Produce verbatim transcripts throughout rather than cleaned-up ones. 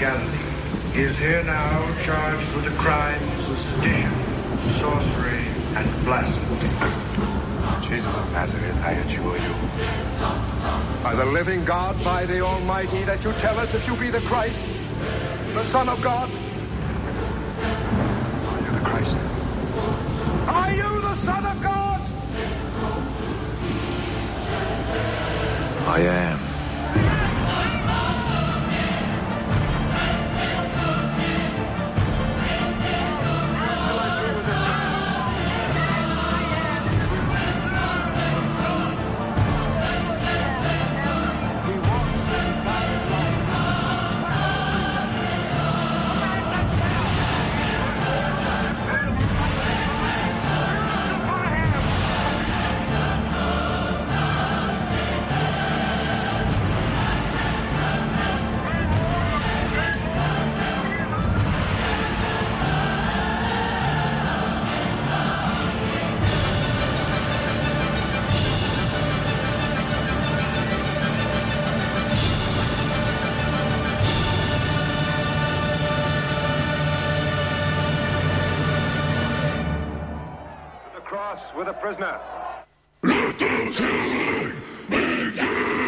Galilee. He is here now charged with the crimes of sedition, sorcery, and blasphemy. Jesus of Nazareth, I adjure you. By the living God, by the Almighty, that you tell us if you be the Christ, the Son of God. Are you the Christ? Are you the Son of God? I am. With a prisoner. Let the killing begin!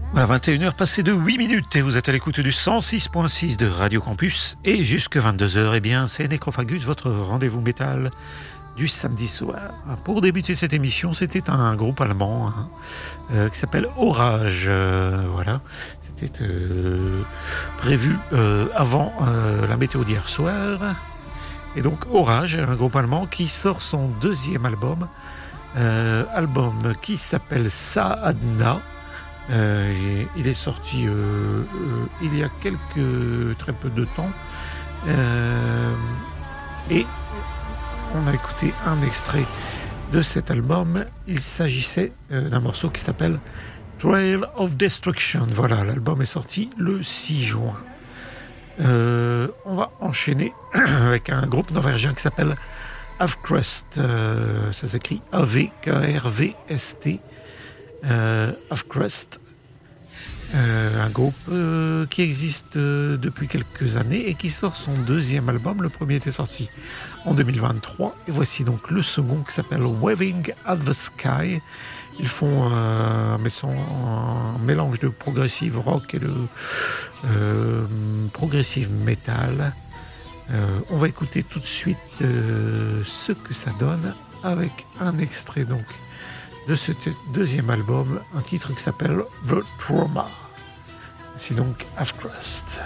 Voilà, vingt et une heures passées de huit minutes et vous êtes à l'écoute du cent six point six de Radio Campus et jusque vingt-deux heures, eh bien, c'est Necrophagus, votre rendez-vous métal du samedi soir. Pour débuter cette émission, c'était un groupe allemand hein, euh, qui s'appelle Orage. Euh, voilà, c'était euh, prévu euh, avant euh, la météo d'hier soir. Et donc Orage, un groupe allemand qui sort son deuxième album, euh, album qui s'appelle Saadna. Euh, il est sorti euh, euh, il y a quelques très peu de temps euh, et on a écouté un extrait de cet album. Il s'agissait euh, d'un morceau qui s'appelle Trail of Destruction. Voilà, l'album est sorti le six juin. Euh, on va enchaîner avec un groupe norvégien qui s'appelle Avkrust. Euh, ça s'écrit A V K R V S T. Euh, Avkrust, euh, un groupe euh, qui existe euh, depuis quelques années et qui sort son deuxième album. Le premier était sorti en deux mille vingt-trois et voici donc le second qui s'appelle Waving at the Sky. Ils font euh, un mélange de progressive rock et de euh, progressive metal. Euh, on va écouter tout de suite euh, ce que ça donne avec un extrait donc de ce deuxième album, un titre qui s'appelle The Trauma. C'est donc Avkrust.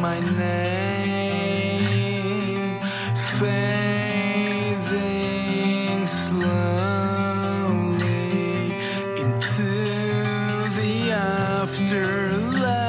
my name, fading slowly into the afterlife.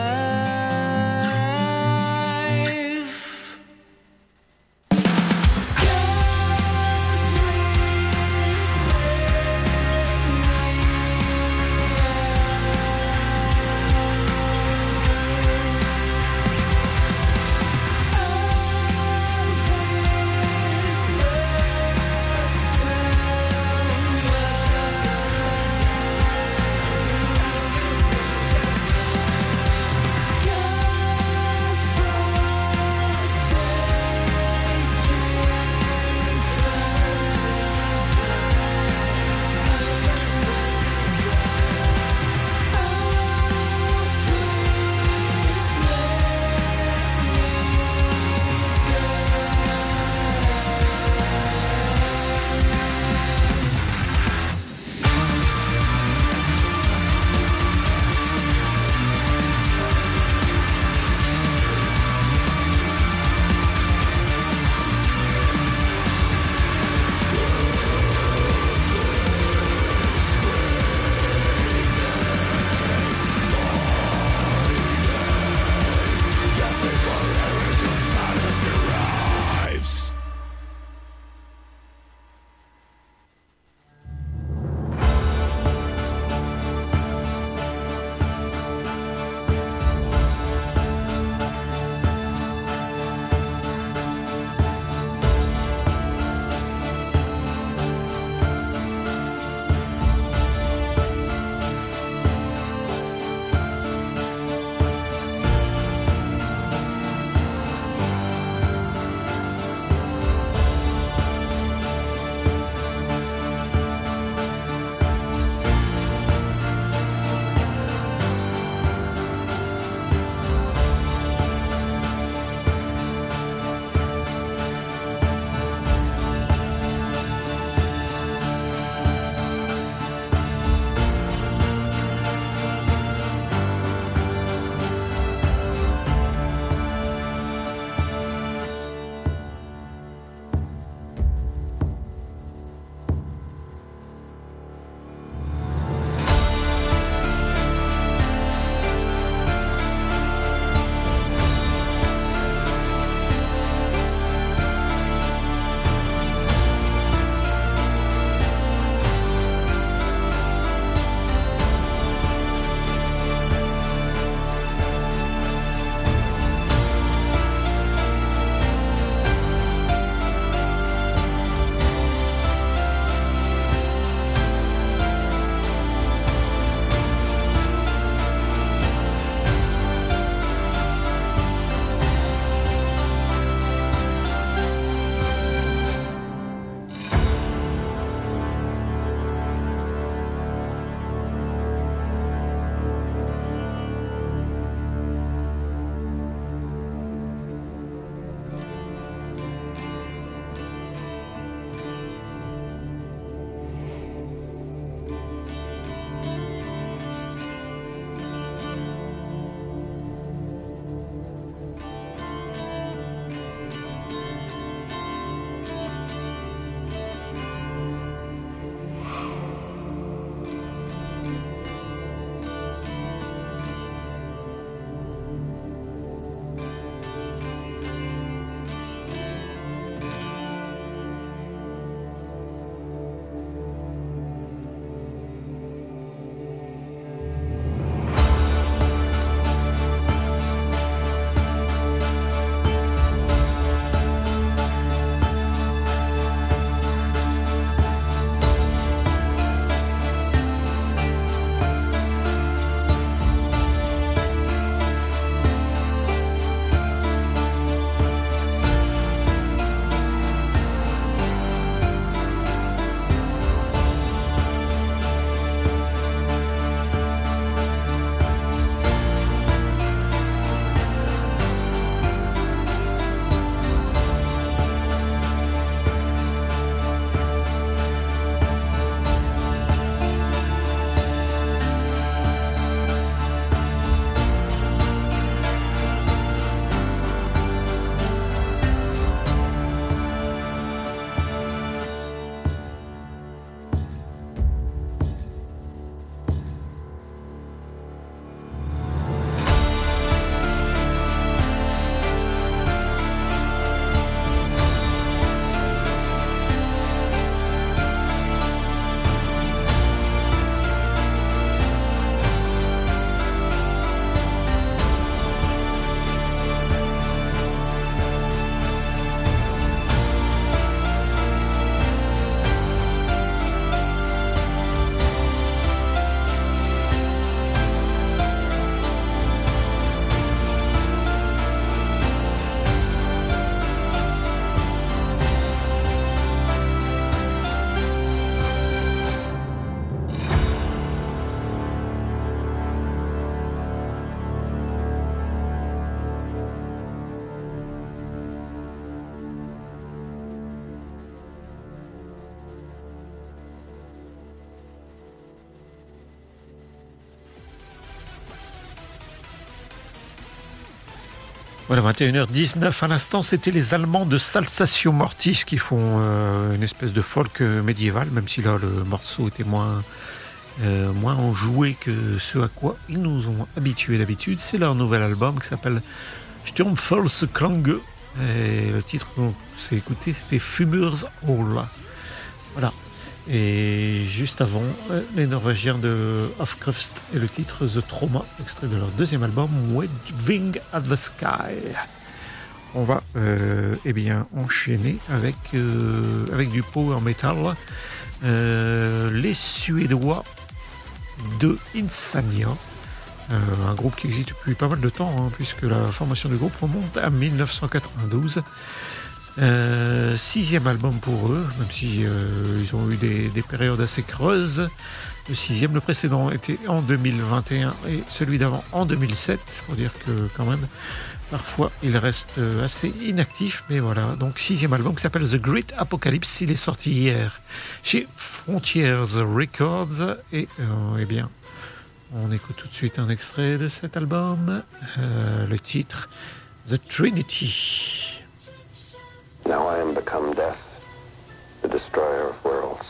Voilà, vingt et une heures dix-neuf à l'instant, c'était les Allemands de Saltatio Mortis qui font euh, une espèce de folk médiéval, même si là le morceau était moins, euh, moins enjoué que ce à quoi ils nous ont habitués d'habitude. C'est leur nouvel album qui s'appelle Sturmvolksklange. Et le titre qu'on s'est écouté, c'était Fumurs Hall. Voilà. Et juste avant, les Norvégiens de Hofkrust et le titre The Trauma, extrait de leur deuxième album Waving at the Sky. On va euh, eh bien, enchaîner avec, euh, avec du power metal. Euh, les Suédois de Insania, euh, un groupe qui existe depuis pas mal de temps, hein, puisque la formation du groupe remonte à dix-neuf cent quatre-vingt-douze. Euh, sixième album pour eux, même si euh, ils ont eu des, des périodes assez creuses. Le sixième, le précédent était en deux mille vingt et un et celui d'avant en deux mille sept, pour dire que quand même parfois ils restent assez inactifs, mais voilà. Donc sixième album qui s'appelle The Great Apocalypse, il est sorti hier chez Frontiers Records et euh, eh bien on écoute tout de suite un extrait de cet album, euh, le titre The Trinity. Now I am become death, the destroyer of worlds.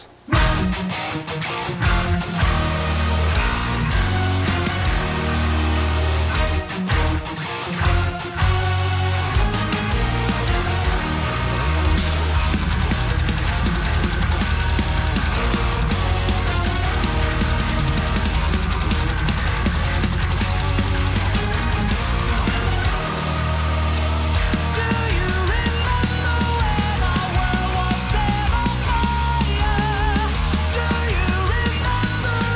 Do you remember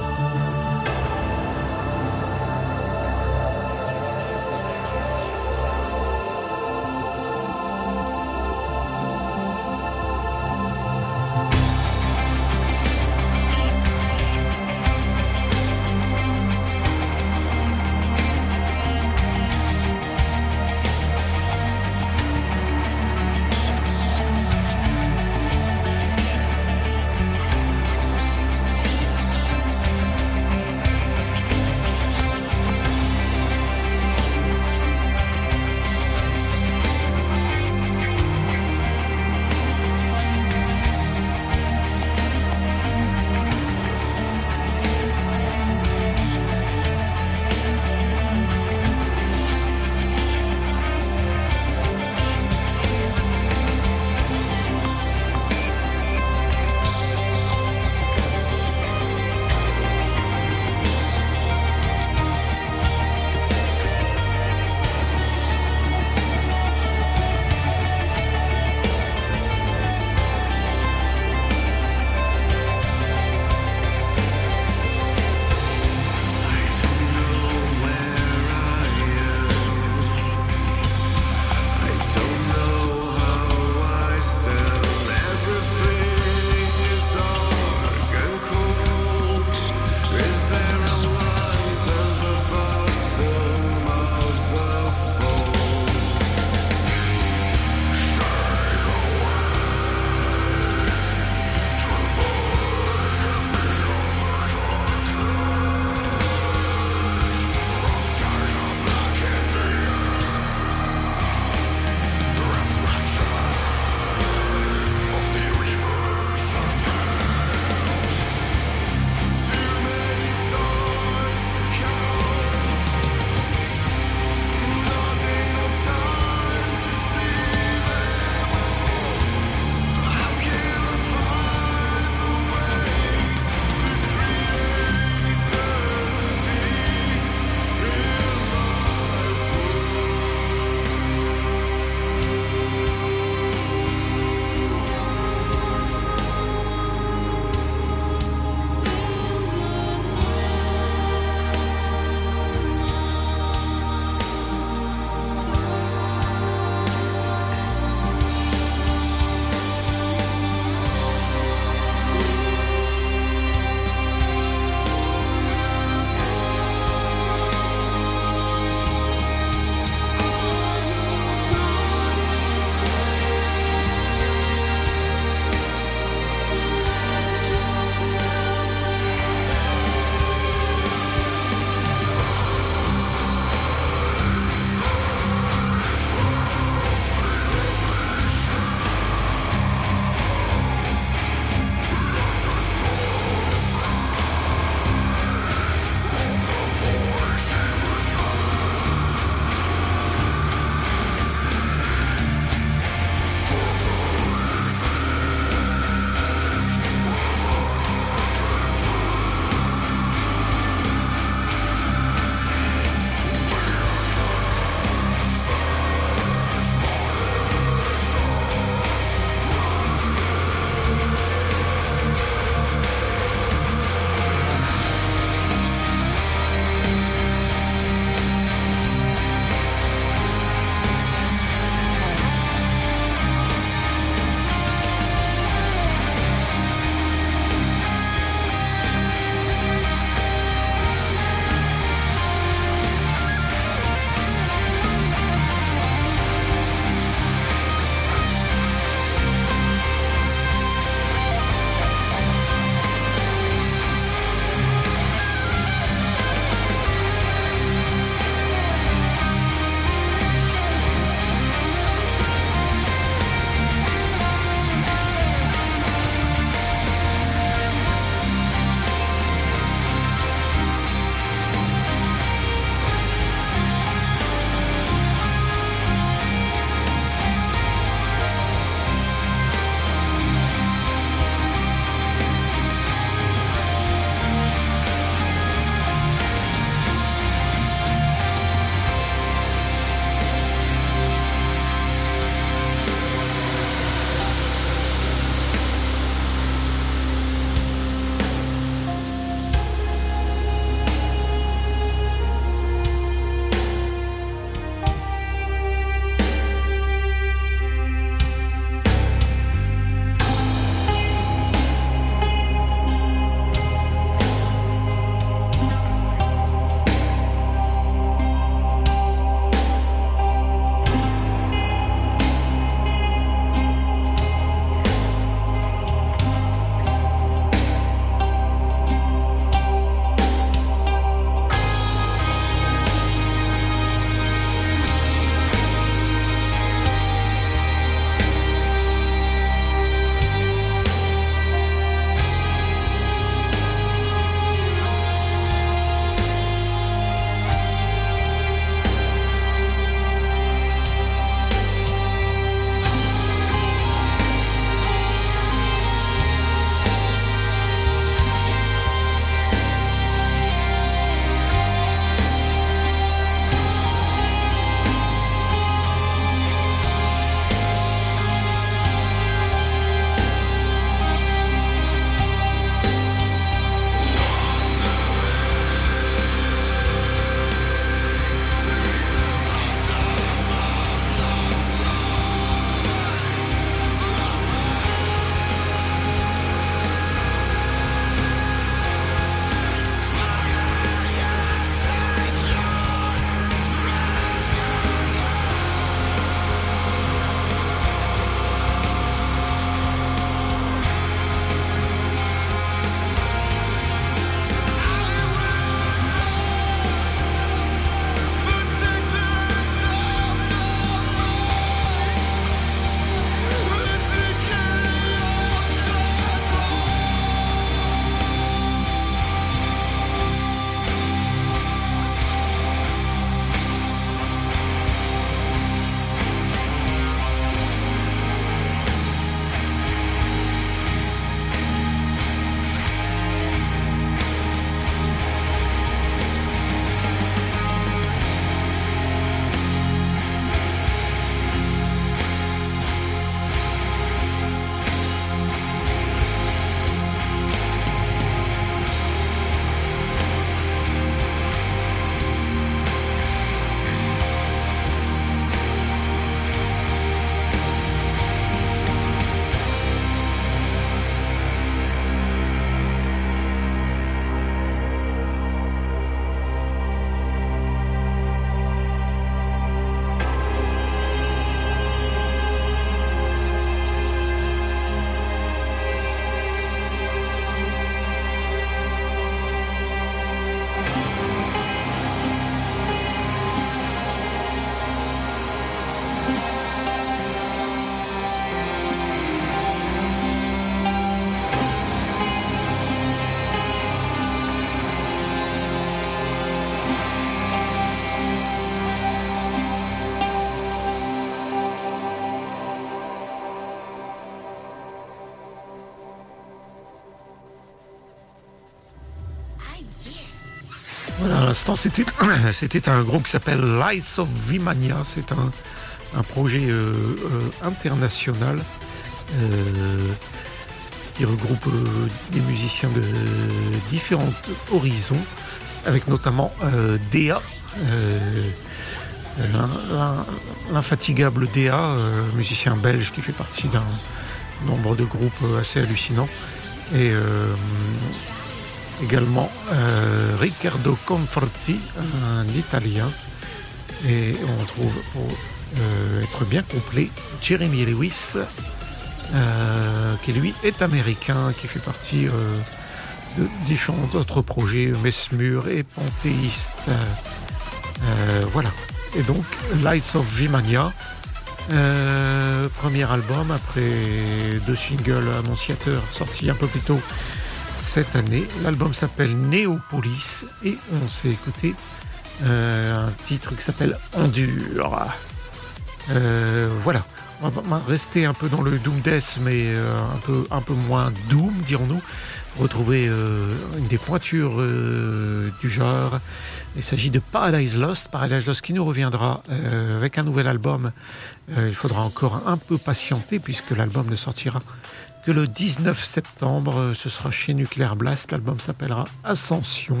Voilà, à l'instant, c'était, c'était un groupe qui s'appelle Lights of Vimania. C'est un, un projet euh, euh, international euh, qui regroupe euh, des musiciens de différents horizons, avec notamment euh, D A, euh, l'in- l'infatigable D A, euh, musicien belge qui fait partie d'un nombre de groupes assez hallucinants. Et euh, également euh, Riccardo Conforti, un Italien. Et on trouve, pour euh, être bien complet, Jeremy Lewis, euh, qui lui est américain, qui fait partie euh, de différents autres projets, Mesmur et Panthéiste. Euh, voilà. Et donc, Lights of Vimania, euh, premier album après deux singles annonciateurs sortis un peu plus tôt cette année. L'album s'appelle Néopolis et on s'est écouté euh, un titre qui s'appelle Endure. Euh, voilà, on va rester un peu dans le Doom Death, mais euh, un, peu, un peu moins Doom, dirons-nous. Retrouver euh, une des pointures euh, du genre. Il s'agit de Paradise Lost, Paradise Lost qui nous reviendra euh, avec un nouvel album. Euh, il faudra encore un peu patienter puisque l'album ne sortira que le dix-neuf septembre. Ce sera chez Nuclear Blast. L'album s'appellera Ascension.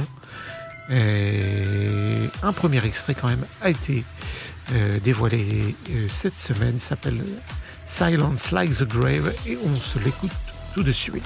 Et un premier extrait quand même a été euh, dévoilé euh, cette semaine. Il s'appelle Silence Like the Grave et on se l'écoute tout de suite.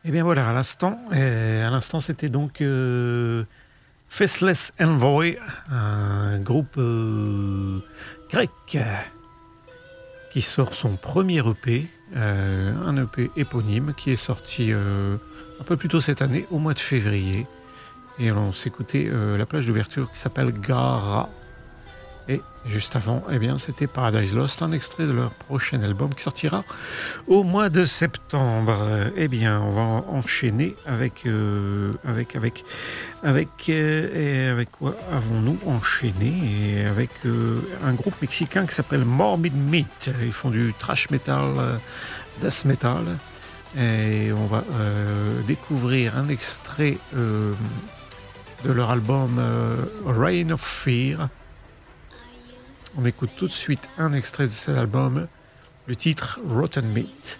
Et bien voilà, à l'instant, à l'instant c'était donc euh, Faceless Envoy, un groupe euh, grec qui sort son premier E P, euh, un E P éponyme qui est sorti euh, un peu plus tôt cette année, au mois de février. Et on s'écoutait euh, la plage d'ouverture qui s'appelle Gara. Et juste avant, eh bien, c'était Paradise Lost, un extrait de leur prochain album qui sortira au mois de septembre. Eh bien, on va enchaîner avec avec avec avec euh, avec quoi avons-nous enchaîné et avec euh, un groupe mexicain qui s'appelle Morbid Meat. Ils font du thrash metal, euh, death metal, et on va euh, découvrir un extrait euh, de leur album euh, Reign of Fear. On écoute tout de suite un extrait de cet album, le titre Rotten Meat.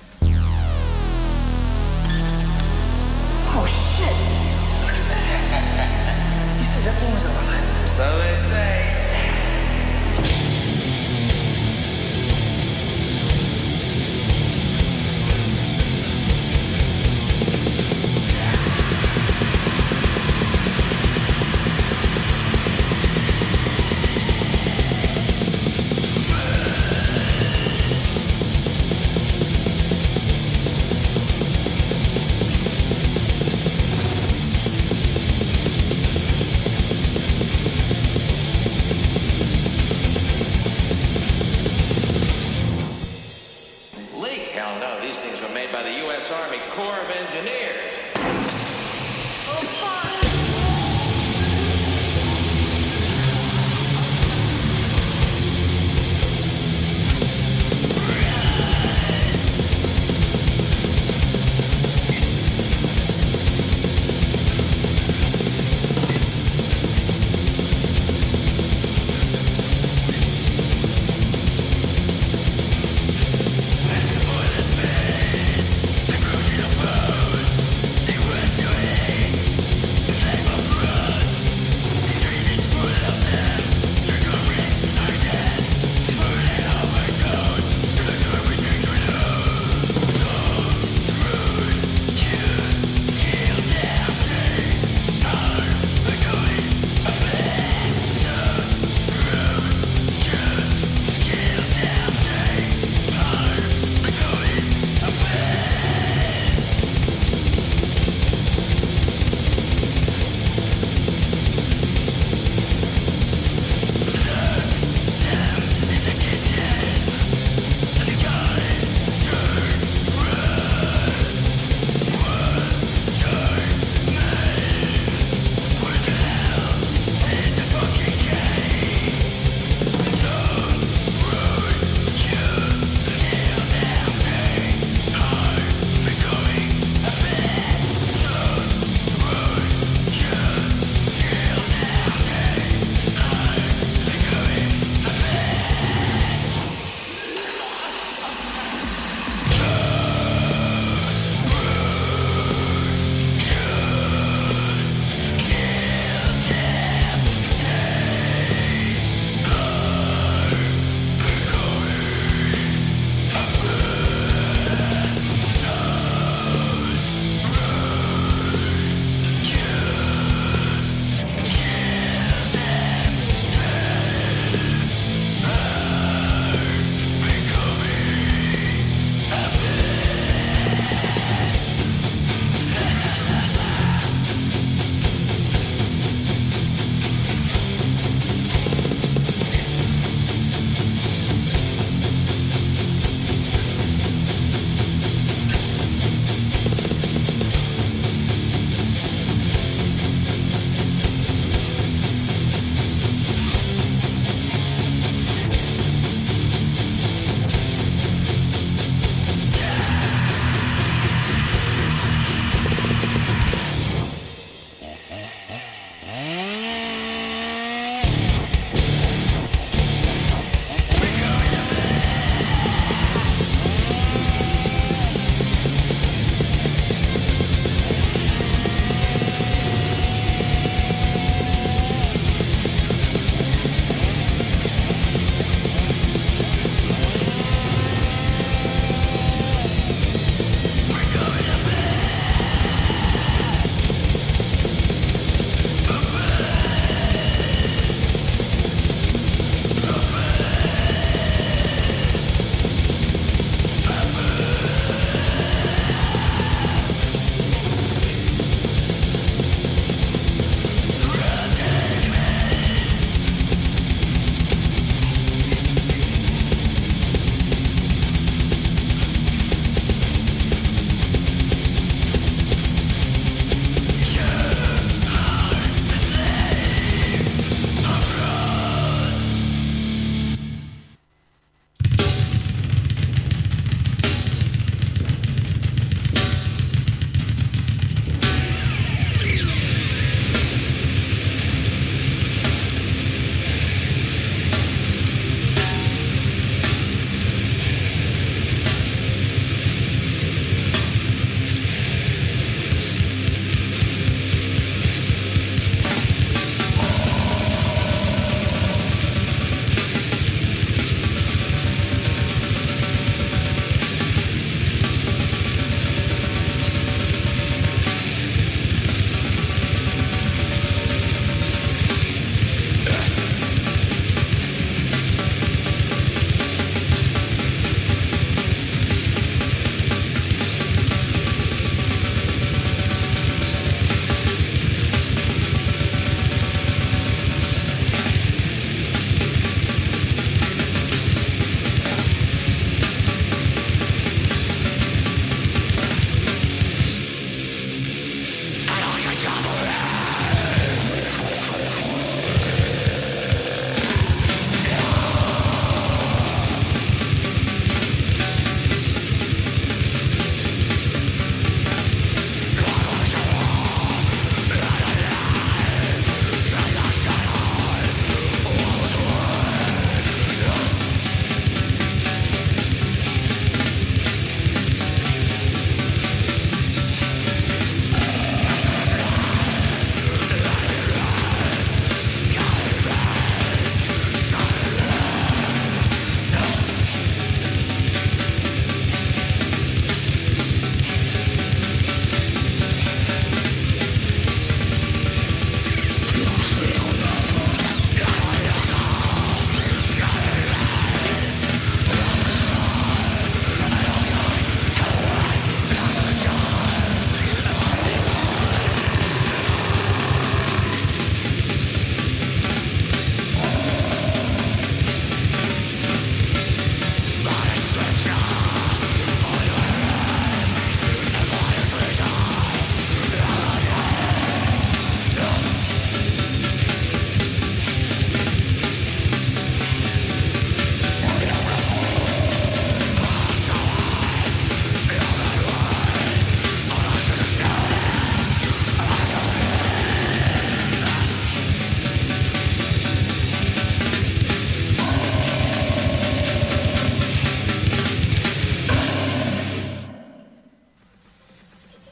Oh shit! You said that thing was alive? So they say.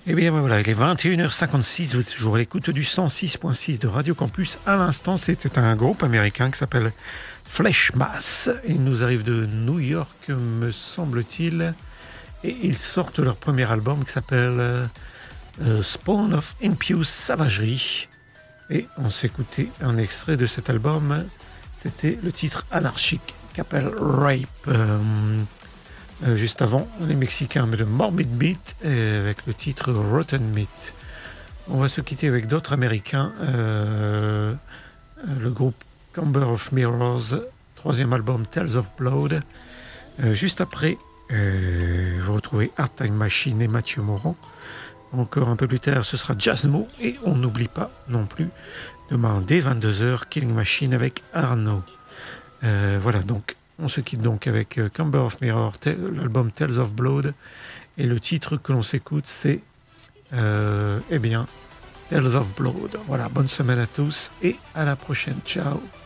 Et bien voilà, il est vingt et une heures cinquante-six, vous êtes toujours à l'écoute du cent six point six de Radio Campus. À l'instant, c'était un groupe américain qui s'appelle Fleshmass. Ils nous arrivent de New York, me semble-t-il. Et ils sortent leur premier album qui s'appelle euh, Spawn of Impious Savagery. Et on s'écoutait un extrait de cet album. C'était le titre anarchique qui s'appelle Rape. Euh, Euh, juste avant, les Mexicains de Morbid Beat avec le titre Rotten Meat. On va se quitter avec d'autres Américains. Euh, le groupe Camber of Mirrors, troisième album Tales of Blood. Euh, juste après, euh, vous retrouvez Hard Time Machine et Mathieu Moron. Encore un peu plus tard, ce sera Jazzmo. Et on n'oublie pas non plus, demain dès vingt-deux heures, Killing Machine avec Arnaud. Euh, voilà, donc on se quitte donc avec Camber of Mirror, l'album Tales of Blood, et le titre que l'on s'écoute, c'est euh, eh bien Tales of Blood. Voilà, bonne semaine à tous et à la prochaine. Ciao.